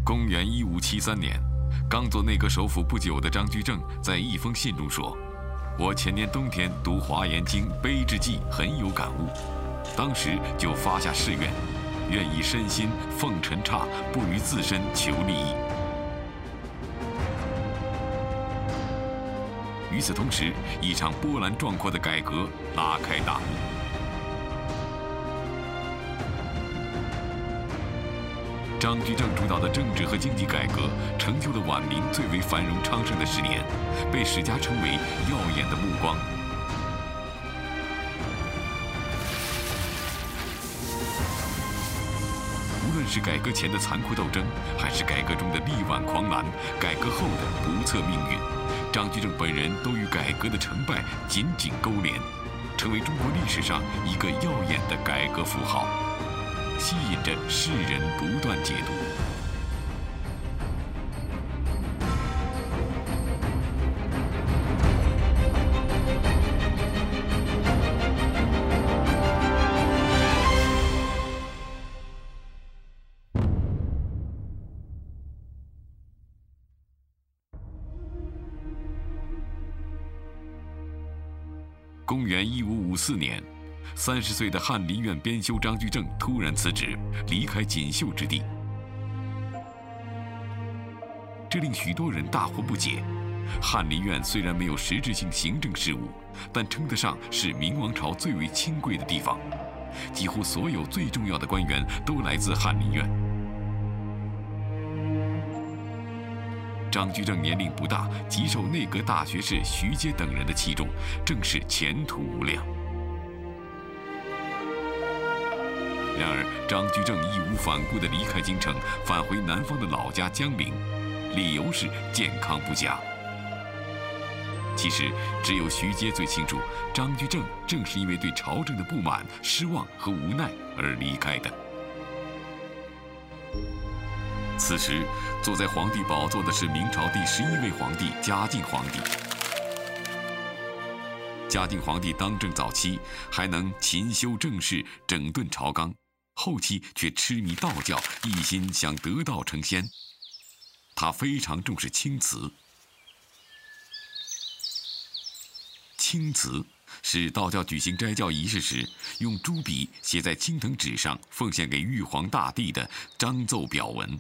公元1573年，刚做内阁首辅不久的张居正在一封信中说：“我前年冬天读《华严经》悲之记，很有感悟，当时就发下誓愿，愿以身心奉陈刹，不于自身求利益。”与此同时，一场波澜壮阔的改革拉开大幕。张居正主导的政治和经济改革，成就了晚明最为繁荣昌盛的10年，被史家称为耀眼的目光。无论是改革前的残酷斗争，还是改革中的力挽狂澜，改革后的不测命运，张居正本人都与改革的成败紧紧勾连，成为中国历史上一个耀眼的改革符号，吸引着世人不断解读。公元1554年，30岁的翰林院编修张居正突然辞职，离开锦绣之地，这令许多人大惑不解。翰林院虽然没有实质性行政事务，但称得上是明王朝最为清贵的地方，几乎所有最重要的官员都来自翰林院。张居正年龄不大，极受内阁大学士徐阶等人的器重，正是前途无量。然而，张居正义无反顾地离开京城，返回南方的老家江陵，理由是健康不佳。其实，只有徐阶最清楚，张居正正是因为对朝政的不满、失望和无奈而离开的。此时，坐在皇帝宝座的是明朝第11位皇帝嘉靖皇帝。嘉靖皇帝当政早期还能勤修政事，整顿朝纲，后期却痴迷道教，一心想得道成仙。他非常重视青瓷。青瓷是道教举行斋教仪式时，用朱笔写在青藤纸上，奉献给玉皇大帝的章奏表文。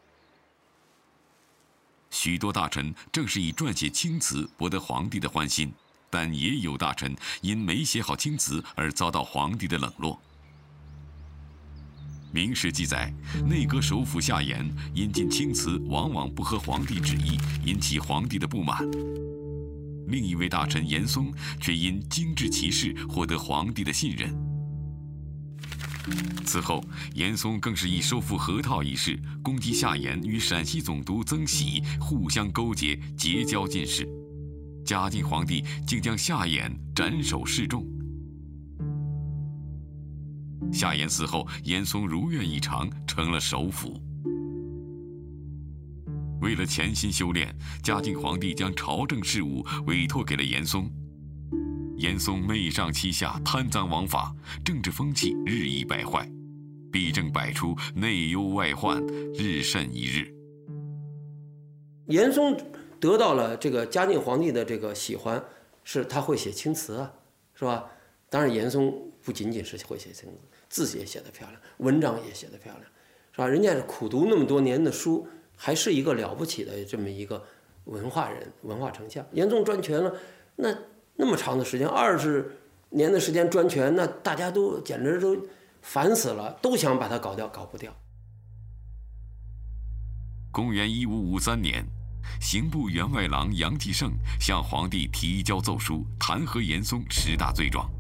许多大臣正是以撰写青词博得皇帝的欢心，但也有大臣因没写好青词而遭到皇帝的冷落。明史记载，内阁首辅夏言引进青词往往不合皇帝旨意，引起皇帝的不满。另一位大臣严嵩却因精致其事获得皇帝的信任。此后，严嵩更是以收复河套一事攻击夏言与陕西总督曾喜互相勾结，结交进士。嘉靖皇帝竟将夏言斩首示众。夏言死后，严嵩如愿以偿，成了首辅。为了潜心修炼，嘉靖皇帝将朝政事务委托给了严嵩。严嵩媚上欺下，贪赃枉法，政治风气日益败坏，弊政百出，内忧外患，日甚一日。 严嵩得到了这个嘉靖皇帝的这个喜欢，是他会写青词啊，是吧？当然，严嵩不仅仅是会写青词，字也写得漂亮，文章也写得漂亮，是吧？人家是苦读那么多年的书，还是一个了不起的这么一个文化人、文化丞相。严嵩专权了，那么长的时间，20年的时间专权，那大家都简直都烦死了，都想把他搞掉，搞不掉。 公元1553年，刑部员外郎杨继盛向皇帝提交奏书，弹劾严嵩10大罪状。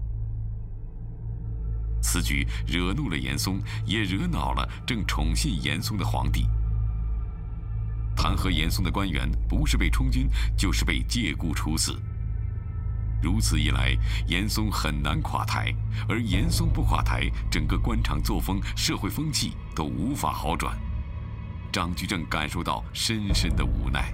此举惹怒了严嵩，也惹恼了正宠信严嵩的皇帝。弹劾严嵩的官员，不是被充军，就是被借故处死。如此一来，严嵩很难垮台，而严嵩不垮台，整个官场作风、社会风气都无法好转。张居正感受到深深的无奈。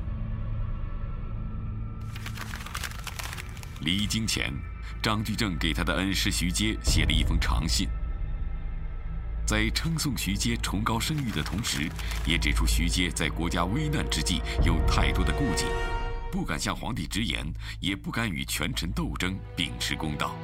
离京前，张居正给他的恩师徐阶写了一封长信。 在称颂徐阶崇高声誉的同时，也指出徐阶在国家危难之际有太多的顾忌，不敢向皇帝直言，也不敢与权臣斗争，秉持公道。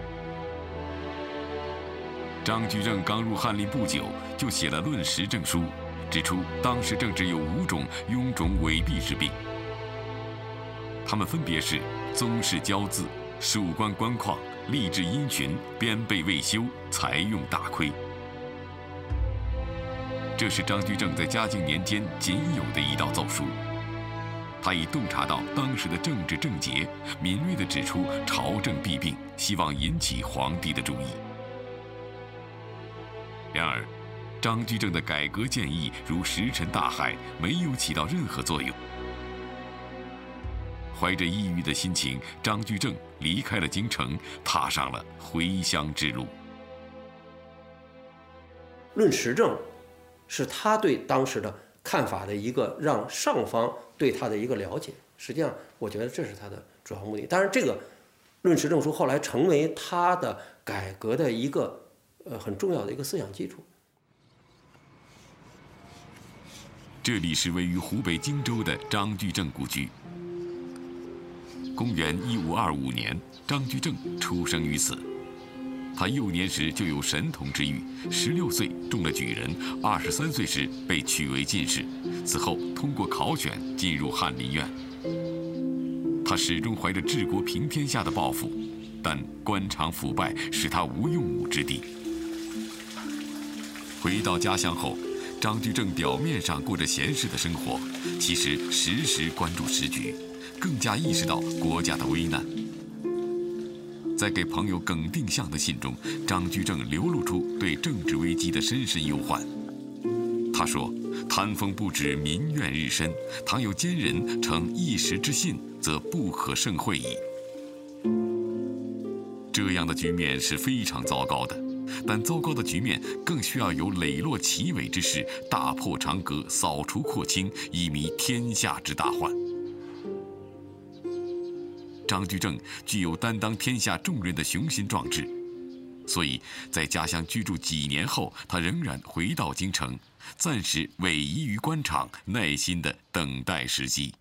张居正刚入翰林不久，就写了《论时政书》，指出当时政治有5种臃肿伪弊之病，他们分别是宗室骄恣、属官官旷、吏治阴循、编备未修、财用大亏。这是张居正在嘉靖年间仅有的一道奏书。他已洞察到当时的政治症结，敏锐地指出朝政弊病，希望引起皇帝的注意。然而，张居正的改革建议如石沉大海，没有起到任何作用。怀着抑郁的心情，张居正离开了京城，踏上了回乡之路。 论时政是他对当时的看法的一个让上方对他的一个了解，实际上我觉得这是他的主要目的。当然，这个论时政书后来成为他的改革的一个很重要的一个思想基础。 这里是位于湖北荆州的张居正故居。公元1525年，张居正出生于此。他幼年时就有神童之誉，16岁中了举人，23岁时被取为进士，此后通过考选进入翰林院。他始终怀着治国平天下的抱负，但官场腐败使他无用武之地。回到家乡后，张居正表面上过着闲适的生活，其实时时关注时局，更加意识到国家的危难。在给朋友耿定向的信中，张居正流露出对政治危机的深深忧患。他说：“贪风不止，民怨日深。倘有奸人逞一时之信，则不可胜会矣。”这样的局面是非常糟糕的。但糟糕的局面更需要有磊落奇伟之士，大破长阁，扫除廓清，以弭天下之大患。张居正具有担当天下重任的雄心壮志，所以在家乡居住几年后，他仍然回到京城，暂时委移于官场，耐心地等待时机。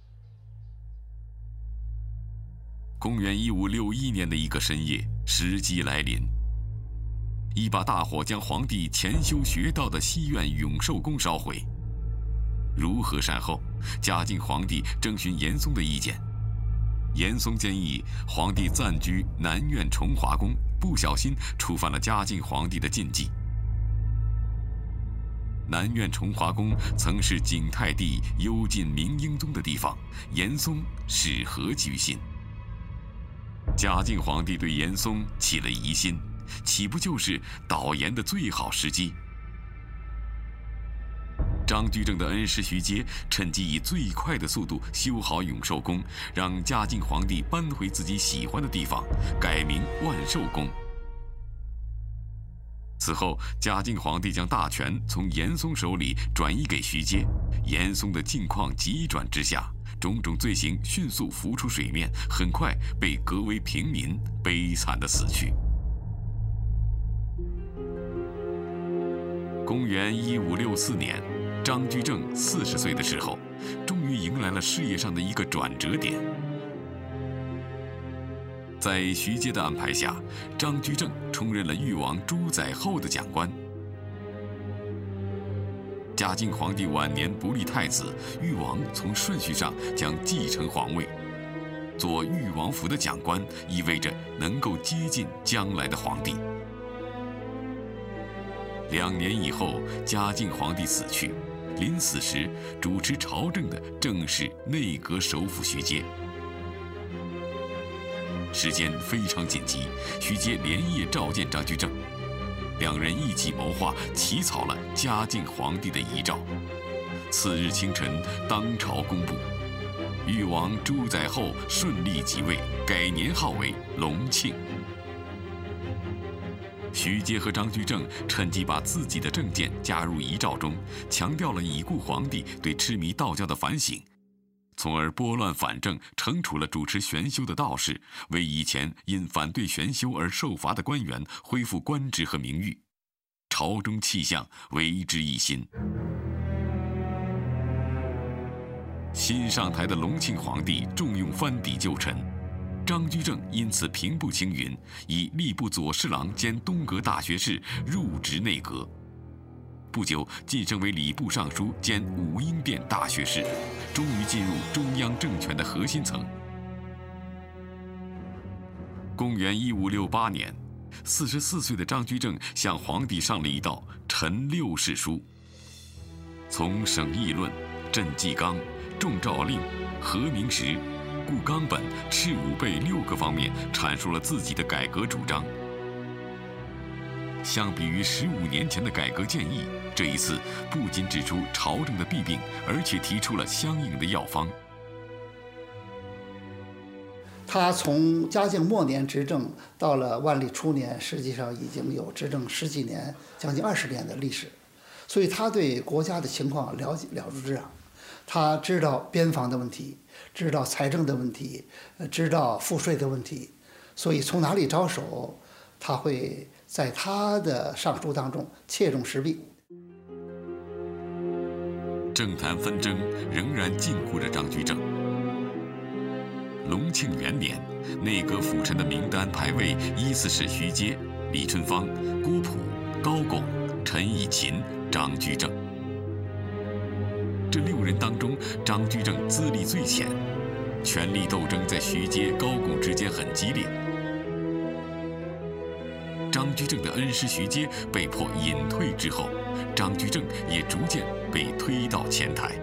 公元1561年的一个深夜，时机来临。一把大火将皇帝潜修学道的西苑永寿宫烧毁。如何善后？嘉靖皇帝征询严嵩的意见。严嵩建议皇帝暂居南苑崇华宫，不小心触犯了嘉靖皇帝的禁忌。南苑崇华宫曾是景泰帝幽禁明英宗的地方，严嵩是何居心？嘉靖皇帝对严嵩起了疑心，岂不就是导盐的最好时机？张居正的恩师徐阶趁机以最快的速度修好永寿宫，让嘉靖皇帝搬回自己喜欢的地方，改名万寿宫。此后，嘉靖皇帝将大权从严嵩手里转移给徐阶，严嵩的境况急转直下，种种罪行迅速浮出水面，很快被革为平民，悲惨地死去。公元1564年，张居正40岁的时候，终于迎来了事业上的一个转折点。在徐阶的安排下，张居正充任了裕王朱载垕的讲官。嘉靖皇帝晚年不立太子，裕王从顺序上将继承皇位。做裕王府的讲官，意味着能够接近将来的皇帝。2年以后，嘉靖皇帝死去，临死时主持朝政的正是内阁首辅徐阶。时间非常紧急，徐阶连夜召见张居正，两人一起谋划起草了嘉靖皇帝的遗诏。次日清晨，当朝公布，裕王朱载垕顺利即位，改年号为隆庆。徐阶和张居正趁机把自己的政见加入遗诏中，强调了已故皇帝对痴迷道教的反省，从而拨乱反正，惩处了主持玄修的道士，为以前因反对玄修而受罚的官员恢复官职和名誉。 朝中气象为之一新。新上台的隆庆皇帝重用藩邸旧臣，张居正因此平步青云，以吏部左侍郎兼东阁大学士入职内阁。不久晋升为礼部尚书兼武英殿大学士，终于进入中央政权的核心层。公元1568年，44岁的张居正向皇帝上了一道陈六事书，从省议论、镇纪纲、重诏令、和明时、固纲本、敕武备6个方面阐述了自己的改革主张。相比于15年前的改革建议，这一次不仅指出朝政的弊病，而且提出了相应的药方。 他从嘉靖末年执政到了万历初年，实际上已经有执政10几年，将近20年的历史，所以他对国家的情况了如指掌。他知道边防的问题，知道财政的问题，知道赋税的问题，所以从哪里着手，他会在他的上书当中切中时弊。 政坛纷争仍然禁锢着张居正。隆庆元年，内阁辅臣的名单排位依次是徐阶、李春芳、郭璞、高拱、陈以勤、张居正。这6人当中，张居正资历最浅，权力斗争在徐阶、高拱之间很激烈。张居正的恩师徐阶被迫隐退之后，张居正也逐渐被推到前台。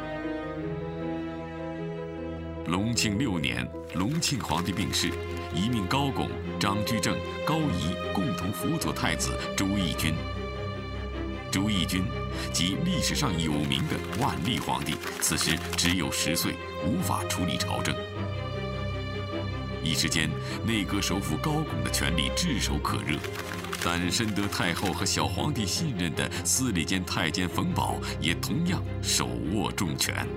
隆庆6年，隆庆皇帝病逝，遗命高拱、张居正、高仪共同辅佐太子朱翊钧。朱翊钧即历史上有名的万历皇帝，此时只有10岁，无法处理朝政。一时间，内阁首辅高拱的权力炙手可热，但深得太后和小皇帝信任的司礼监太监冯保也同样手握重权。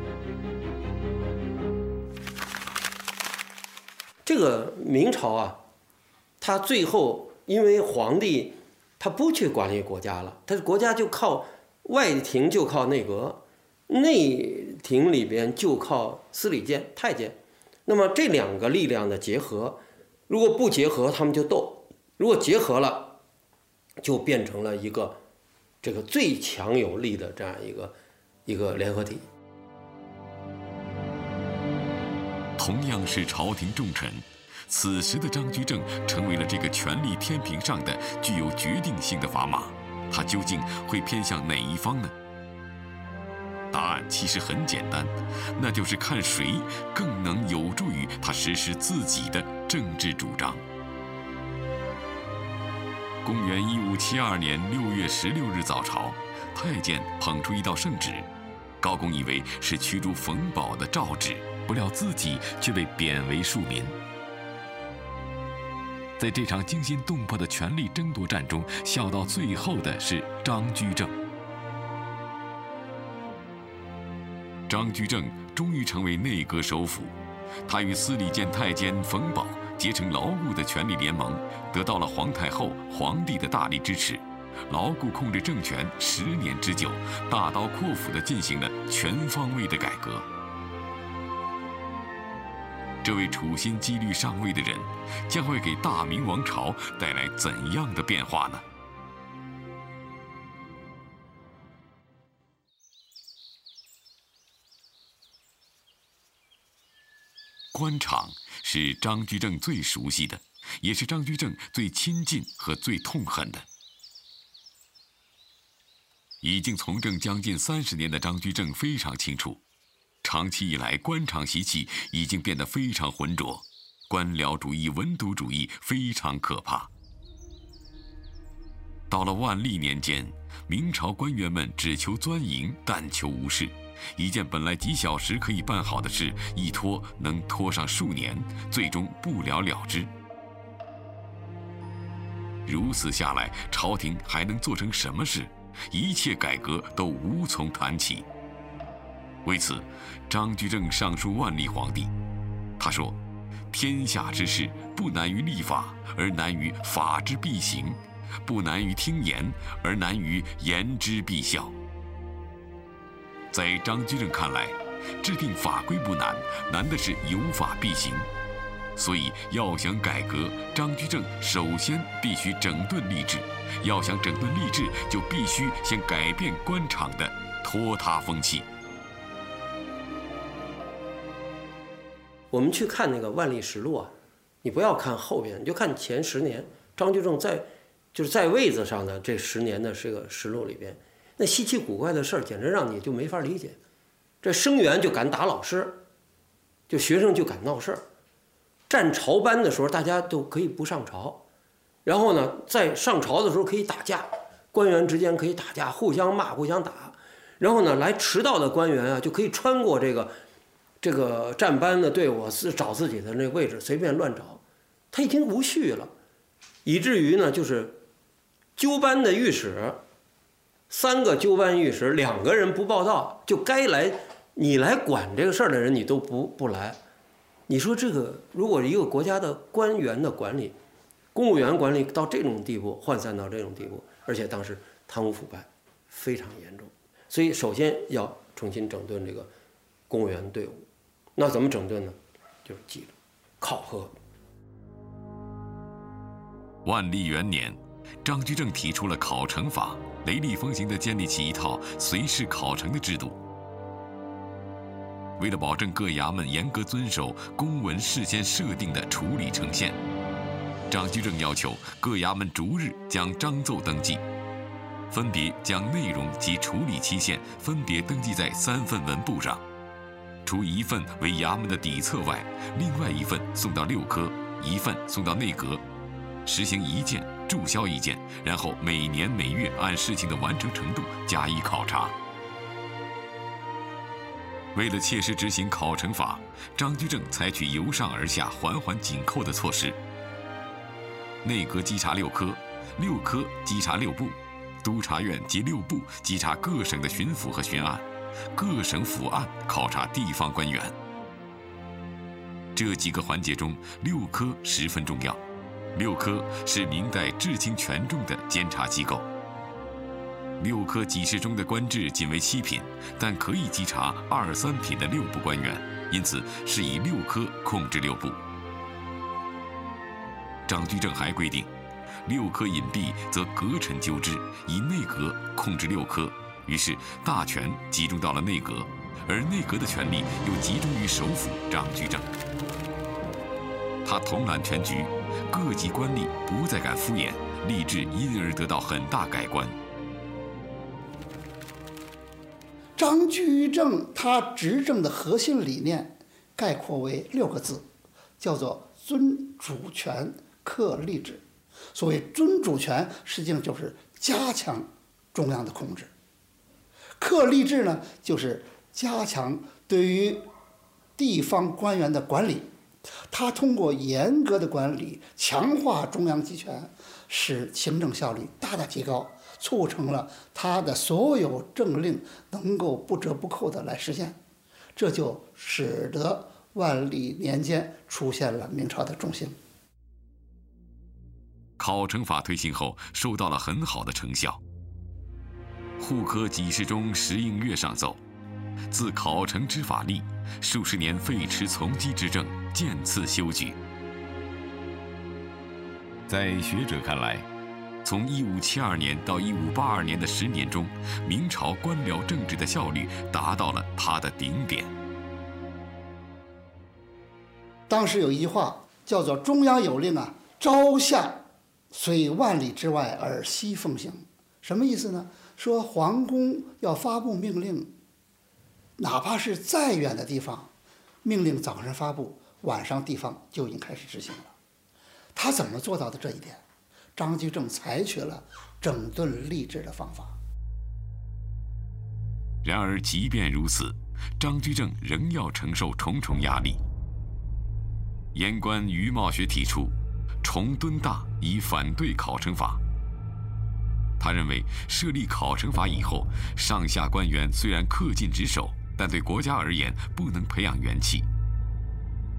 这个明朝啊，他最后因为皇帝他不去管理国家了，他的国家就靠外廷，就靠内阁，内廷里边就靠司礼监太监。那么这2个力量的结合，如果不结合，他们就斗；如果结合了，就变成了一个这个最强有力的这样一个联合体。 同样是朝廷重臣，此时的张居正成为了这个权力天平上的具有决定性的砝码，他究竟会偏向哪一方呢？答案其实很简单，那就是看谁更能有助于他实施自己的政治主张。公元1572年6月16日早朝，太监捧出一道圣旨，高拱以为是驱逐冯保的诏旨，不料自己却被贬为庶民。在这场惊心动魄的权力争夺战中，笑到最后的是张居正。张居正终于成为内阁首辅，他与司礼监太监冯保结成牢固的权力联盟，得到了皇太后、皇帝的大力支持，牢固控制政权10年之久，大刀阔斧地进行了全方位的改革。这位处心积虑上位的人，将会给大明王朝带来怎样的变化呢？官场是张居正最熟悉的，也是张居正最亲近和最痛恨的。已经从政将近30年的张居正非常清楚，长期以来官场习气已经变得非常浑浊，官僚主义、文牍主义非常可怕。到了万历年间，明朝官员们只求钻营，但求无事。一件本来几小时可以办好的事，一拖能拖上数年，最终不了了之。如此下来，朝廷还能做成什么事？一切改革都无从谈起。为此，张居正上书万历皇帝，他说：“天下之事不难于立法，而难于法之必行。 不难于听言，而难于言之必效。在张居正看来，制定法规不难，难的是有法必行。所以要想改革，张居正首先必须整顿吏治。要想整顿吏治，就必须先改变官场的拖沓风气。 我们去看那个《万历实录》啊，你不要看后边，你就看前10年，张居正在位子上的这10年的这个实录里边，那稀奇古怪的事儿，简直让你就没法理解。这生员就敢打老师，就学生就敢闹事儿。站朝班的时候，大家都可以不上朝，然后呢，在上朝的时候可以打架，官员之间可以打架，互相骂、互相打。然后呢，来迟到的官员啊，就可以穿过这个站班的队伍，找自己的那位置，随便乱找。他已经无序了，以至于呢，就是纠班的御史，3个纠班御史，2个人不报到，就该来你来管这个事儿的人，你都不来。你说这个，如果一个国家的官员的管理、公务员管理到这种地步，涣散到这种地步，而且当时贪污腐败非常严重，所以首先要重新整顿这个公务员队伍。那怎么整顿呢？就是纪律、考核。 万历元年，张居正提出了考成法，雷厉风行地建立起一套随时考成的制度。为了保证各衙门严格遵守公文事先设定的处理程限，张居正要求各衙门逐日将章奏登记，分别将内容及处理期限分别登记在3份文簿上，除1份为衙门的底册外，另外1份送到6科，1份送到内阁，实行1件注销1件，然后每年每月按事情的完成程度加以考察。为了切实执行考成法，张居正采取由上而下、环环紧扣的措施。内阁稽查6科，6科稽查6部，督察院及6部稽查各省的巡抚和巡案，各省府案考察地方官员。这几个环节中，6科十分重要。6科是明代至清权重的监察机构。6科给事中的官制仅为7品，但可以稽查2、3品的6部官员，因此是以6科控制6部。张居正还规定，6科隐蔽则阁臣纠之，以内阁控制6科，于是大权集中到了内阁，而内阁的权力又集中于首辅张居正。他统揽全局，各级官吏不再敢敷衍，吏治因而得到很大改观。 张居正他执政的核心理念概括为6个字，叫做尊主权、克吏治。所谓尊主权，实际上就是加强中央的控制；克吏治呢，就是加强对于地方官员的管理。他通过严格的管理，强化中央集权，使行政效率大大提高，促成了他的所有政令能够不折不扣地来实现，这就使得万历年间出现了明朝的中兴。 考成法推行后，收到了很好的成效。户科给事中时应月上奏，自考成之法立，数十年废弛从机之政，渐次修举。在学者看来，从1572年到1582年的10年中，明朝官僚政治的效率达到了它的顶点。 当时有一句话叫做“中央有令啊，朝下虽万里之外而夕奉行”，什么意思呢？说皇宫要发布命令，哪怕是再远的地方，命令早上发布，晚上地方就已经开始执行了。他怎么做到的这一点？张居正采取了整顿吏治的方法。 然而即便如此，张居正仍要承受重重压力。言官于茂学提出重敦大，以反对考成法。他认为设立考成法以后，上下官员虽然恪尽职守，但对国家而言不能培养元气。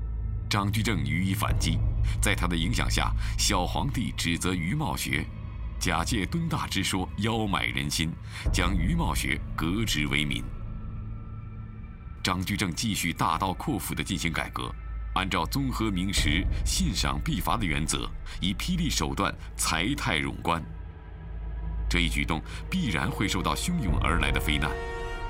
张居正予以反击，在他的影响下，小皇帝指责于茂学， 假借敦大之说邀买人心，将余茂学革职为民。张居正继续大刀阔斧地进行改革，按照综合明实、信赏必罚的原则，以霹雳手段裁汰冗官。这一举动必然会受到汹涌而来的非难。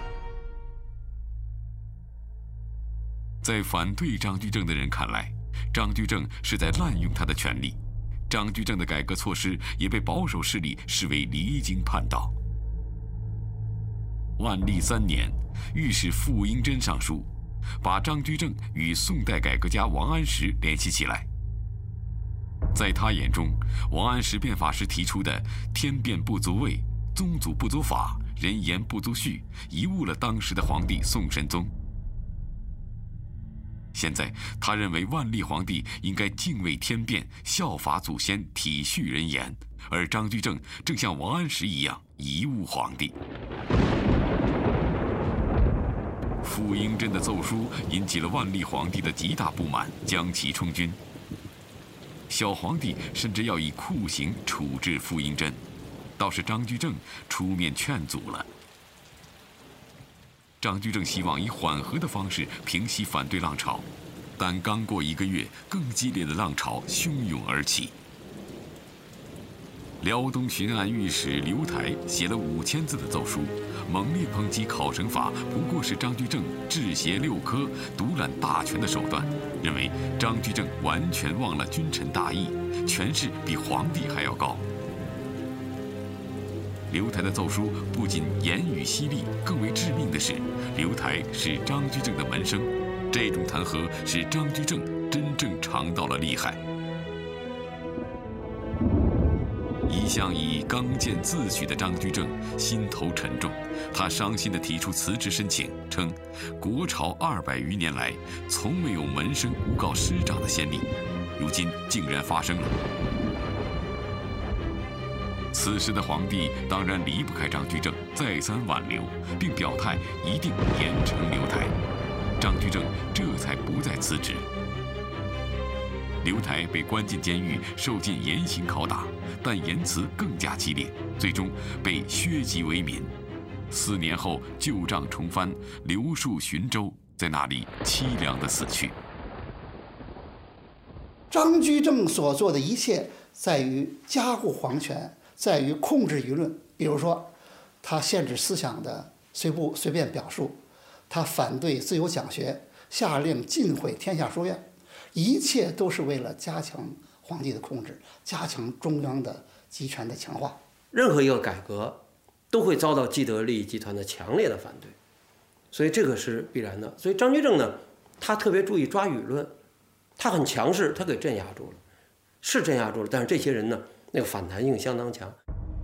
在反对张居正的人看来，张居正是在滥用他的权力。张居正的改革措施也被保守势力视为离经叛道。万历3年，御史傅应真上书，把张居正与宋代改革家王安石联系起来。在他眼中，王安石变法时提出的“天变不足畏，宗祖不足法，人言不足序”，贻误了当时的皇帝宋神宗。现在，他认为万历皇帝应该敬畏天变，效法祖先，体恤人言，而张居正正像王安石一样贻误皇帝。傅应真的奏书引起了万历皇帝的极大不满，将其充军。小皇帝甚至要以酷刑处置傅应真，倒是张居正出面劝阻了。张居正希望以缓和的方式平息反对浪潮，但刚过1个月，更激烈的浪潮汹涌而起。辽东巡按御史刘台写了5000字的奏书，猛烈抨击考成法不过是张居正治邪6科、独揽大权的手段，认为张居正完全忘了君臣大义，权势比皇帝还要高。刘台的奏书不仅言语犀利，更为致命的是，刘台是张居正的门生，这种弹劾使张居正真正尝到了厉害。一向以刚健自诩的张居正心头沉重，他伤心地提出辞职申请，称国朝200余年来从没有门生诬告师长的先例，如今竟然发生了。此时的皇帝当然离不开张居正，再三挽留，并表态一定严惩刘台。张居正这才不再辞职。刘台被关进监狱，受尽严刑拷打，但言辞更加激烈，最终被削籍为民。4年后旧账重翻，刘树寻州，在那里凄凉地死去。 张居正所做的一切在于加固皇权，在于控制舆论。比如说，他限制思想的随便表述，他反对自由讲学，下令禁毁天下书院，一切都是为了加强皇帝的控制，加强中央的集权的强化。 任何一个改革都会遭到既得利益集团的强烈的反对，所以这个是必然的。所以张居正呢，他特别注意抓舆论，他很强势，他给镇压住了，是镇压住了，但是这些人呢，那个反弹性相当强。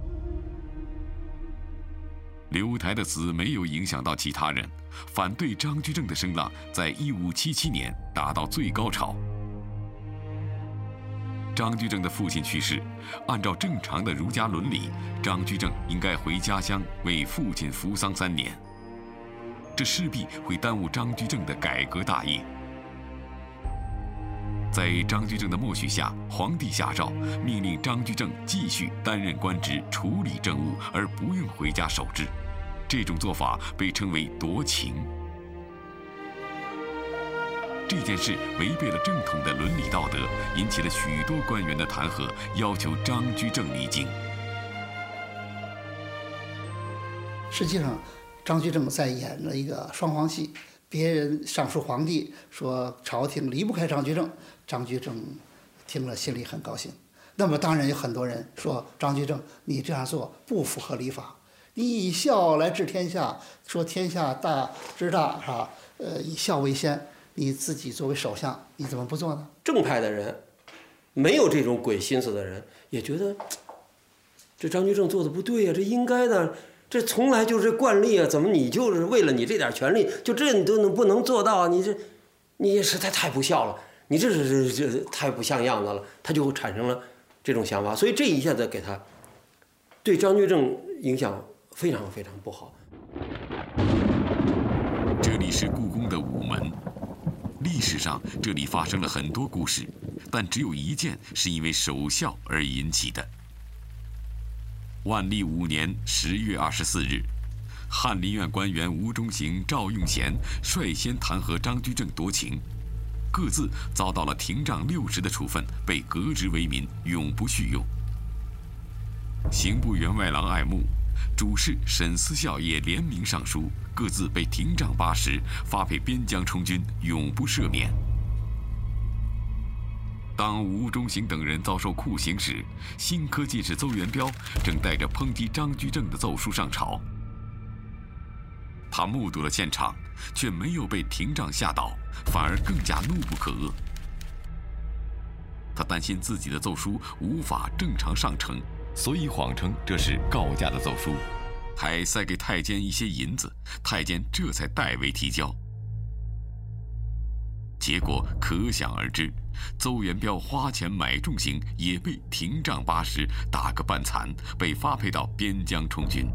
刘台的死没有影响到其他人，反对张居正的声浪在1577年达到最高潮。张居正的父亲去世，按照正常的儒家伦理，张居正应该回家乡为父亲服丧3年，这势必会耽误张居正的改革大业。在张居正的默许下，皇帝下诏命令张居正继续担任官职，处理政务，而不用回家守制。这种做法被称为夺情。这件事违背了正统的伦理道德，引起了许多官员的弹劾，要求张居正离京。 实际上，张居正在演了一个双簧戏。别人上书皇帝说朝廷离不开张居正，张居正听了心里很高兴。那么当然有很多人说张居正你这样做不符合礼法，你以孝来治天下，说天下大之大是吧？以孝为先，你自己作为首相你怎么不做呢？ 正派的人，没有这种鬼心思的人，也觉得这张居正做的不对呀，这应该的。这从来就是惯例啊！怎么你就是为了你这点权利，就这你都不能做到？你实在太不孝了，你这太不像样子了。他就产生了这种想法，所以这一下子给他对张居正影响非常非常不好。 这里是故宫的午门，历史上这里发生了很多故事，但只有一件是因为守孝而引起的。 万历5年10月24日，翰林院官员吴忠行、赵用贤率先弹劾张居正夺情，各自遭到了廷杖60的处分，被革职为民，永不叙用。刑部员外郎爱慕、主事沈思孝也联名上书，各自被廷杖80，发配边疆充军，永不赦免。当吴忠行等人遭受酷刑时，新科进士邹元标正带着抨击张居正的奏书上朝。他目睹了现场，却没有被廷杖吓倒，反而更加怒不可遏。他担心自己的奏书无法正常上呈，所以谎称这是告假的奏书，还塞给太监一些银子，太监这才代为提交。结果可想而知，邹元标花钱买重刑，也被廷杖80打个半残，被发配到边疆充军。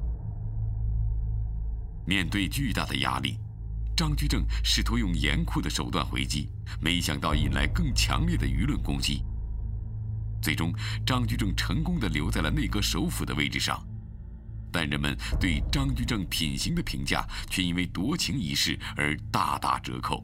面对巨大的压力，张居正试图用严酷的手段回击，没想到引来更强烈的舆论攻击。最终，张居正成功地留在了内阁首辅的位置上，但人们对张居正品行的评价却因为夺情一事而大打折扣。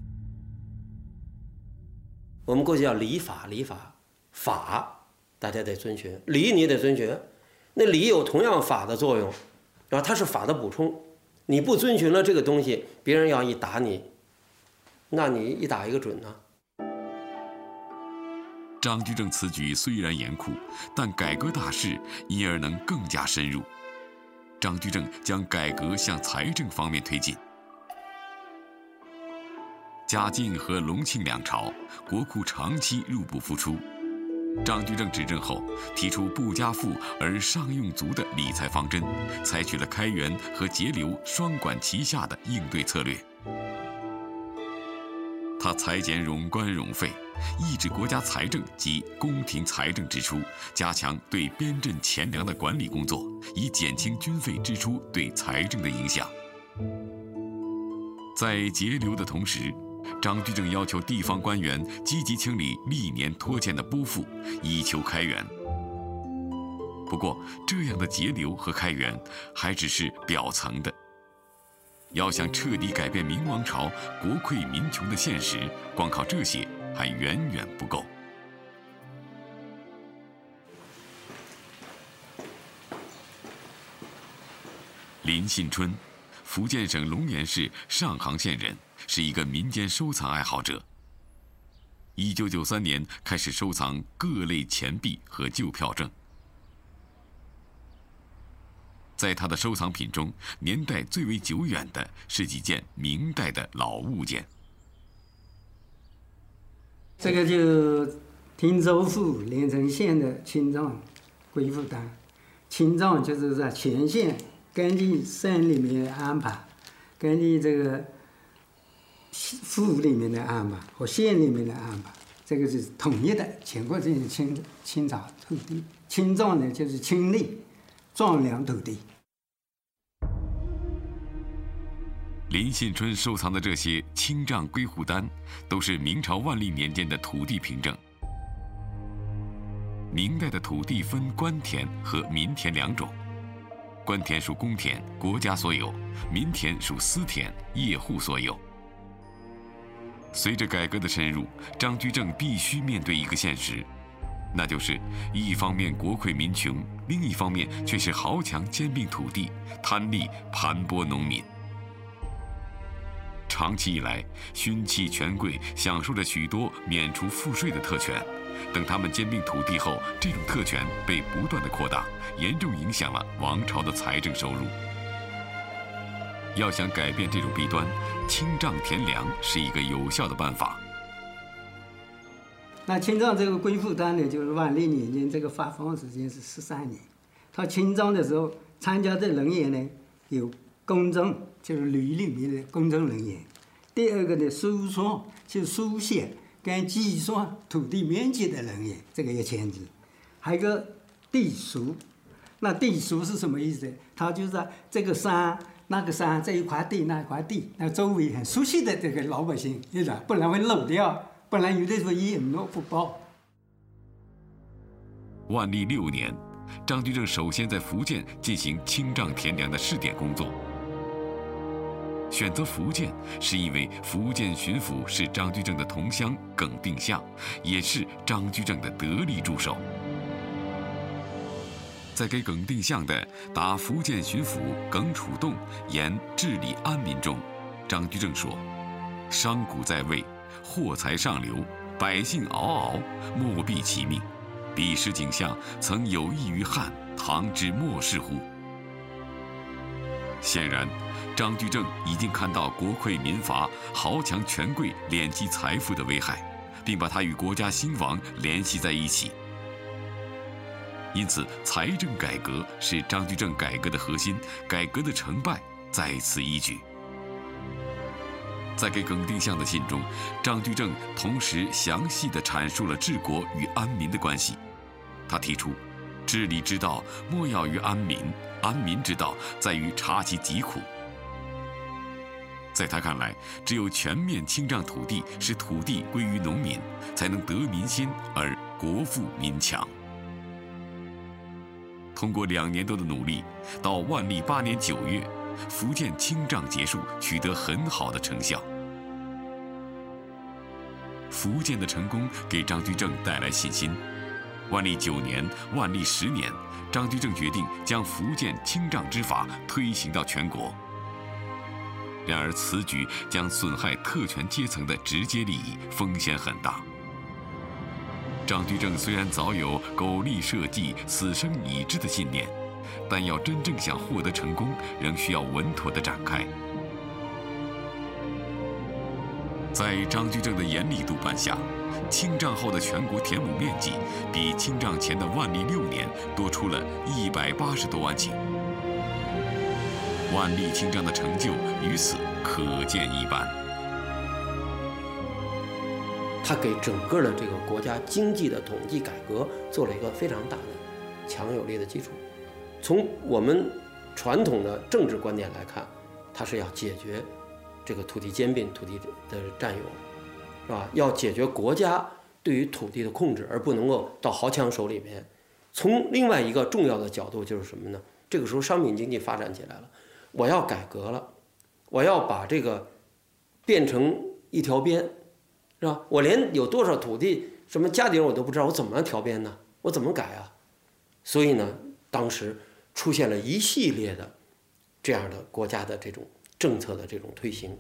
我们过去叫礼法，法大家得遵循，礼你得遵循。那礼有同样法的作用，然后它是法的补充。你不遵循了这个东西，别人要一打你，那你一打一个准呢。 张居正此举虽然严酷，但改革大势因而能更加深入。张居正将改革向财政方面推进。嘉靖和隆庆两朝，国库长期入不敷出。张居正执政后，提出不加富而上用足的理财方针，采取了开源和节流双管齐下的应对策略。他裁减冗官冗费，抑制国家财政及宫廷财政支出，加强对边镇钱粮的管理工作，以减轻军费支出对财政的影响。在节流的同时，张居正要求地方官员积极清理历年拖欠的拨付，以求开源。不过，这样的节流和开源还只是表层的。要想彻底改变明王朝国溃民穷的现实，光靠这些还远远不够。林信春，福建省龙岩市上杭县人，是一个民间收藏爱好者。1993年开始收藏各类钱币和旧票证。在他的收藏品中，年代最为久远的是几件明代的老物件。 这个就汀州府连城县的青藏归附单，青藏就是在前线，根据省里面的安排，根据这个府里面的安排和县里面的安排，这个是统一的，全国这些清朝土地。青藏呢就是清吏壮良土地。 林信春收藏的这些清账归户单，都是明朝万历年间的土地凭证。明代的土地分官田和民田两种，官田属公田，国家所有；民田属私田，业户所有。随着改革的深入，张居正必须面对一个现实，那就是一方面国溃民穷，另一方面却是豪强兼并土地，贪利盘剥农民。长期以来，勋戚权贵享受着许多免除赋税的特权。等他们兼并土地后，这种特权被不断的扩大，严重影响了王朝的财政收入。要想改变这种弊端，清账田粮是一个有效的办法。 那清账这个归附单呢，就是万历年间这个发放时间是13年。他清账的时候，参加的人员呢有公证，就是旅里面的公证人员。第二个呢，书算，就是书写跟计算土地面积的人员，这个要签字。还有一个地属，那地属是什么意思？他就是在这个山、那个山、这一块地、那一块地，那周围很熟悉的这个老百姓，对吧？不然会漏掉，不然有的时候隐瞒不报。 万历6年， 张居正首先在福建进行清障田粮的试点工作。选择福建是因为福建巡抚是张居正的同乡耿定向，也是张居正的得力助手。在给耿定向的答福建巡抚耿楚栋言治理安民中，张居正说：“商贾在位，货财上流，百姓嗷嗷，莫避其命。彼时景象，曾有益于汉，唐之末世乎？”显然，张居正已经看到国溃民乏、豪强权贵敛积财富的危害，并把它与国家兴亡联系在一起。因此，财政改革是张居正改革的核心，改革的成败在此一举。在给耿定向的信中，张居正同时详细地阐述了治国与安民的关系。他提出，治理之道莫要于安民，安民之道在于察其疾苦。在他看来，只有全面清障土地，使土地归于农民，才能得民心而国富民强。通过2年多的努力，到万历8年9月，福建清障结束，取得很好的成效。福建的成功给张居正带来信心。万历9年、万历10年，张居正决定将福建清障之法推行到全国。然而，此举将损害特权阶层的直接利益，风险很大。张居正虽然早有苟利社稷、死生已知的信念，但要真正想获得成功，仍需要稳妥地展开。在张居正的严厉督办下，清障后的全国田亩面积比清障前的万历6年多出了180多万顷。万历清障的成就于此可见一斑。 他给整个的这个国家经济的统计改革做了一个非常大的、强有力的基础。从我们传统的政治观点来看，他是要解决这个土地兼并、土地的占有，是吧？要解决国家对于土地的控制，而不能够到豪强手里面。从另外一个重要的角度就是什么呢？这个时候商品经济发展起来了，我要改革了，我要把这个变成一条边，是吧？我连有多少土地、什么家底我都不知道，我怎么调边呢？我怎么改啊？所以呢，当时出现了一系列的这样的国家的这种政策的这种推行。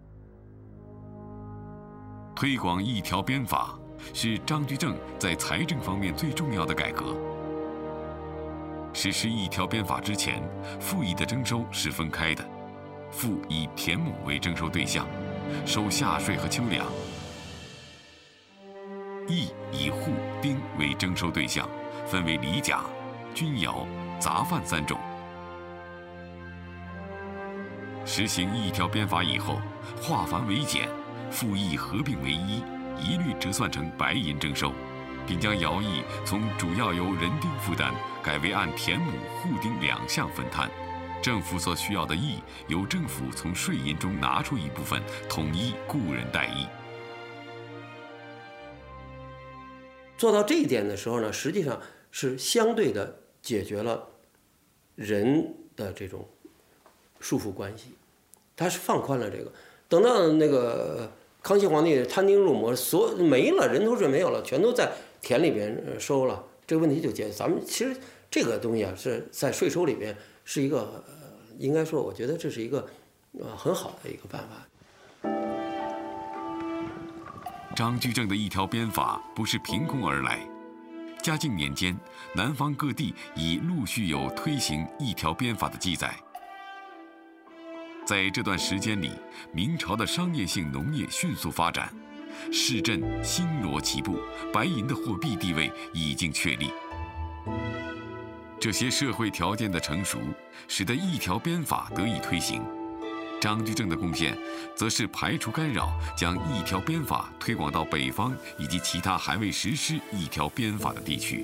推广一条边法是张居正在财政方面最重要的改革。实施一条边法之前，赋役的征收是分开的，赋以田亩为征收对象，收夏税和秋粮；役以户丁为征收对象，分为里甲、均徭、杂贩3种。实行一条边法以后，化繁为简，赋役合并为一，一律折算成白银征收，并将徭役从主要由人丁负担，改为按田亩、户丁2项分摊。政府所需要的役，由政府从税银中拿出一部分，统一雇人代役。 做到这一点的时候呢，实际上是相对的解决了人的这种束缚关系，它是放宽了这个。等到那个康熙皇帝摊丁入亩，没了，人头税没有了，全都在田里边收了，这个问题就解决。咱们其实这个东西啊，是在税收里边是一个应该说，我觉得这是一个很好的一个办法。 张居正的一条边法不是凭空而来。嘉靖年间，南方各地已陆续有推行一条边法的记载。在这段时间里，明朝的商业性农业迅速发展，市镇星罗棋布，白银的货币地位已经确立。这些社会条件的成熟，使得一条边法得以推行。张居正的贡献，则是排除干扰，将一条边法推广到北方以及其他还未实施一条边法的地区。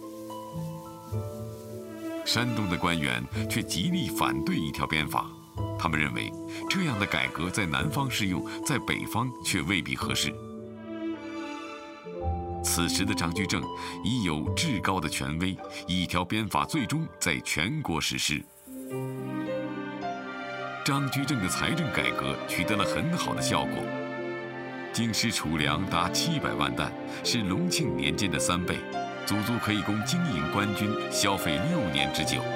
山东的官员却极力反对一条边法，他们认为这样的改革在南方适用，在北方却未必合适。 此时的张居正已有至高的权威，一条鞭法最终在全国实施。张居正的财政改革取得了很好的效果，京师储粮达700万担，是隆庆年间的3倍，足足可以供经营官军消费6年之久。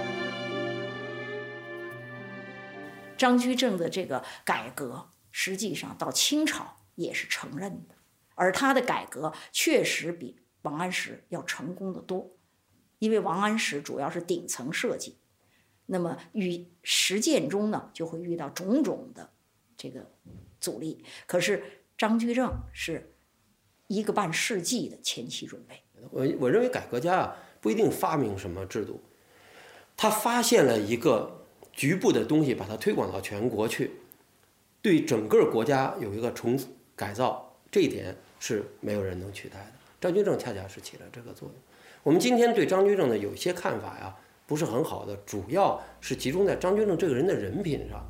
张居正的这个改革，实际上到清朝也是承认的，而他的改革确实比王安石要成功的多，因为王安石主要是顶层设计，那么与实践中呢就会遇到种种的这个阻力。可是张居正是1个半世纪的前期准备。 我认为改革家不一定发明什么制度，他发现了一个局部的东西，把它推广到全国去，对整个国家有一个重改造，这一点是没有人能取代的。张居正恰恰是起了这个作用。我们今天对张居正的有些看法呀，不是很好的，主要是集中在张居正这个人的人品上。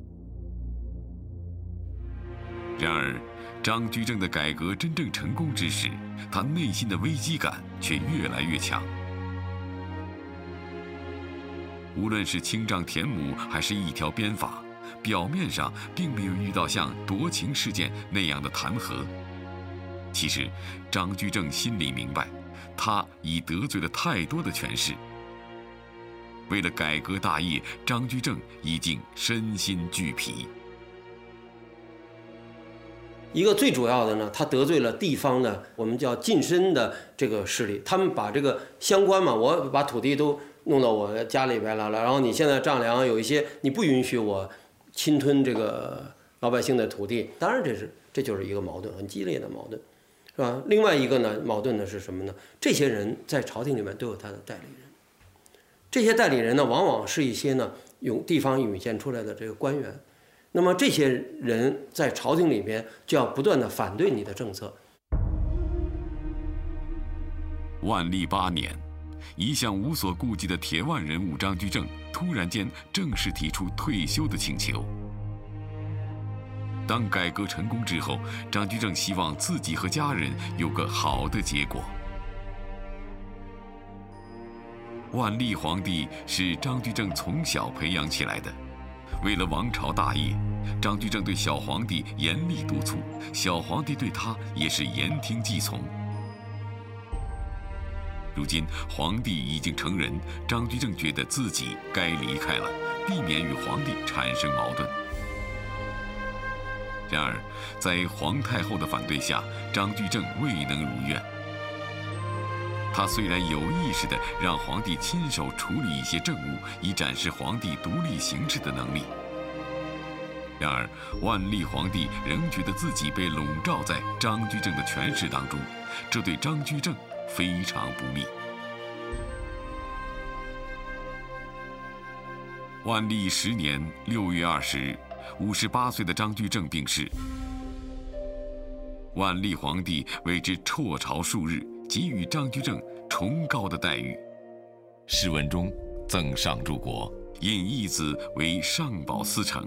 然而，张居正的改革真正成功之时，他内心的危机感却越来越强。无论是清障田亩，还是一条鞭法，表面上并没有遇到像夺情事件那样的弹劾。其实，张居正心里明白，他已得罪了太多的权势。为了改革大业，张居正已经身心俱疲。 一个最主要的呢，他得罪了地方的我们叫近身的这个势力，他们把这个乡官嘛，我把土地都弄到我家里边来了，然后你现在丈量有一些你不允许我侵吞这个老百姓的土地，当然这就是一个矛盾，很激烈的矛盾，是吧？另外一个呢，矛盾的是什么呢？这些人在朝廷里面都有他的代理人，这些代理人呢，往往是一些呢用地方涌现出来的这个官员。那么这些人在朝廷里面就要不断的反对你的政策。 万历8年，一向无所顾忌的铁腕人物张居正突然间正式提出退休的请求。当改革成功之后，张居正希望自己和家人有个好的结果。万历皇帝是张居正从小培养起来的。为了王朝大业，张居正对小皇帝严厉督促，小皇帝对他也是言听计从。如今皇帝已经成人，张居正觉得自己该离开了，避免与皇帝产生矛盾。然而，在皇太后的反对下，张居正未能如愿。他虽然有意识地让皇帝亲手处理一些政务，以展示皇帝独立行事的能力，然而万历皇帝仍觉得自己被笼罩在张居正的权势当中，这对张居正非常不利。万历10年6月20日，58岁的张居正病逝。万历皇帝为之辍朝数日，给予张居正崇高的待遇。诗文中赠上柱国，引义子为上宝司丞。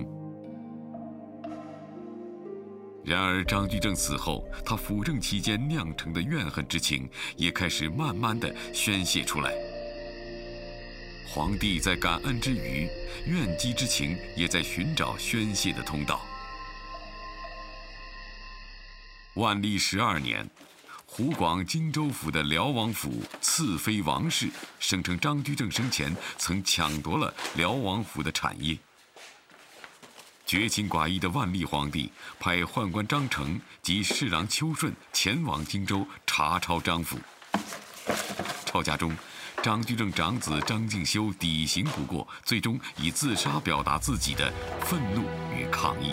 然而张居正死后，他辅政期间酿成的怨恨之情也开始慢慢地宣泄出来。皇帝在感恩之余，怨激之情也在寻找宣泄的通道。万历12年，湖广荆州府的辽王府赐妃王氏声称张居正生前曾抢夺了辽王府的产业。绝情寡义的万历皇帝派宦官张成及侍郎邱顺前往荆州查抄张府。抄家中，张居正长子张敬修抵刑不过，最终以自杀表达自己的愤怒与抗议。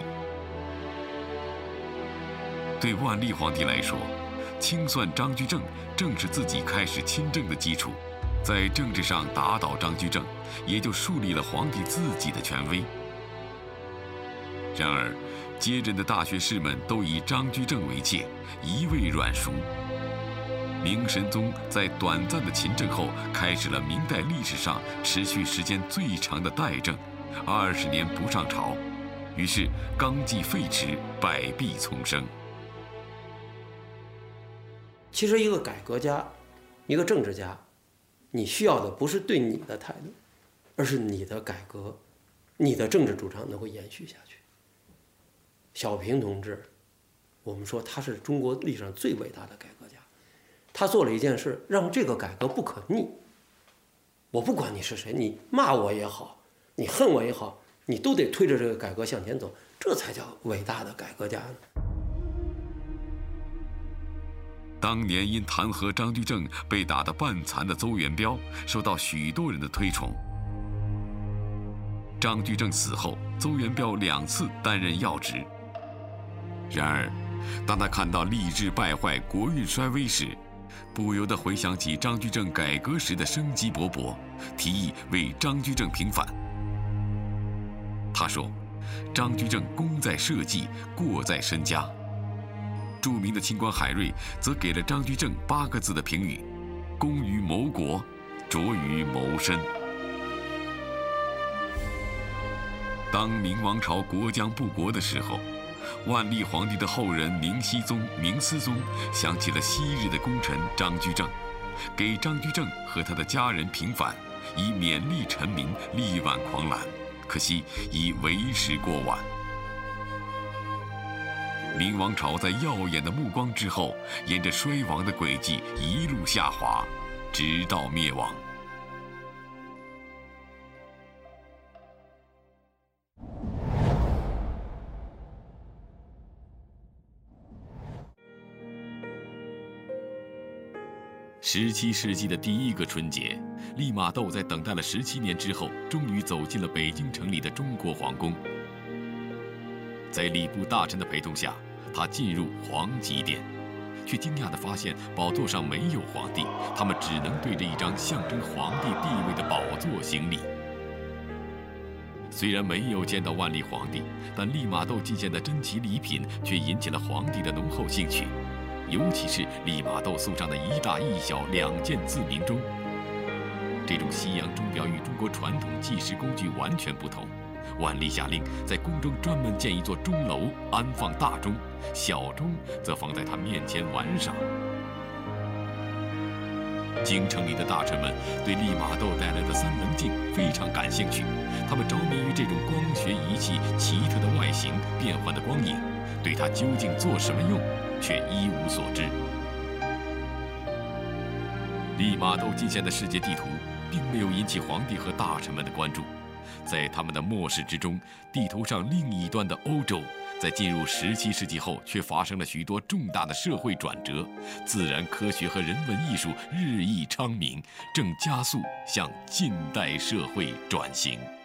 对万历皇帝来说，清算张居正正是自己开始亲政的基础，在政治上打倒张居正，也就树立了皇帝自己的权威。然而，接任的大学士们都以张居正为戒，一味软熟。明神宗在短暂的勤政后，开始了明代历史上持续时间最长的代政，20年不上朝，于是纲纪废弛，百弊丛生。 其实一个改革家，一个政治家，你需要的不是对你的态度，而是你的改革，你的政治主张能够延续下去。小平同志，我们说他是中国历史上最伟大的改革家，他做了一件事，让这个改革不可逆。我不管你是谁，你骂我也好，你恨我也好，你都得推着这个改革向前走，这才叫伟大的改革家呢。 当年因弹劾张居正被打得半残的邹元标，受到许多人的推崇。张居正死后，邹元标2次担任要职。然而，当他看到吏治败坏、国运衰微时，不由得回想起张居正改革时的生机勃勃，提议为张居正平反。他说：“张居正功在社稷，过在身家。”著名的清官海瑞则给了张居正8个字的评语：功于谋国，拙于谋身。当明王朝国将不国的时候，万历皇帝的后人明熹宗、明思宗想起了昔日的功臣张居正，给张居正和他的家人平反，以勉励臣民，力挽狂澜。可惜已为时过晚。明王朝在耀眼的目光之后，沿着衰亡的轨迹一路下滑，直到灭亡。17世纪的第1个春节，利玛窦在等待了17年之后，终于走进了北京城里的中国皇宫。在礼部大臣的陪同下，他进入皇极殿，却惊讶地发现宝座上没有皇帝，他们只能对着一张象征皇帝地位的宝座行礼。虽然没有见到万历皇帝，但利玛窦寄献的珍奇礼品却引起了皇帝的浓厚兴趣，尤其是利玛窦送上的1大1小2件自鸣钟。这种西洋钟表与中国传统计时工具完全不同。万历下令在宫中专门建一座钟楼，安放大钟，小钟则放在他面前玩耍。京城里的大臣们对利玛窦带来的3棱镜非常感兴趣，他们着迷于这种光学仪器奇特的外形、变幻的光影，对它究竟做什么用，却一无所知。利玛窦寄献的世界地图并没有引起皇帝和大臣们的关注。在他们的漠视之中，地图上另一端的欧洲，在进入17世纪后，却发生了许多重大的社会转折，自然科学和人文艺术日益昌明，正加速向近代社会转型。